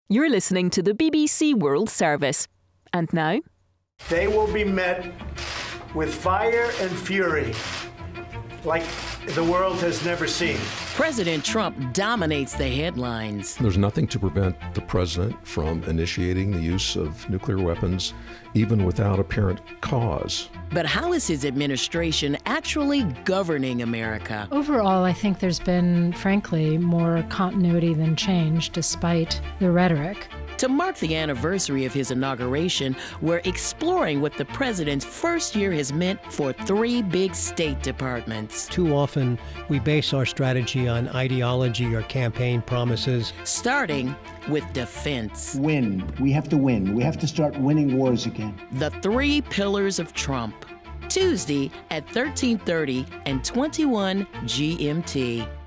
You're listening to the BBC World Service. And now? They will be met with fire and fury like the world has never seen. President Trump dominates the headlines. There's nothing to prevent the president from initiating the use of nuclear weapons, even without apparent cause. But how is his administration actually governing America? Overall, I think there's been, frankly, more continuity than change, despite the rhetoric. To mark the anniversary of his inauguration, we're exploring what the president's first year has meant for three big State Departments. Too often, we base our strategy on ideology or campaign promises. Starting with defense. Win. We have to win. We have to start winning wars again. The three pillars of Trump. Tuesday at 13:30 and 21 GMT.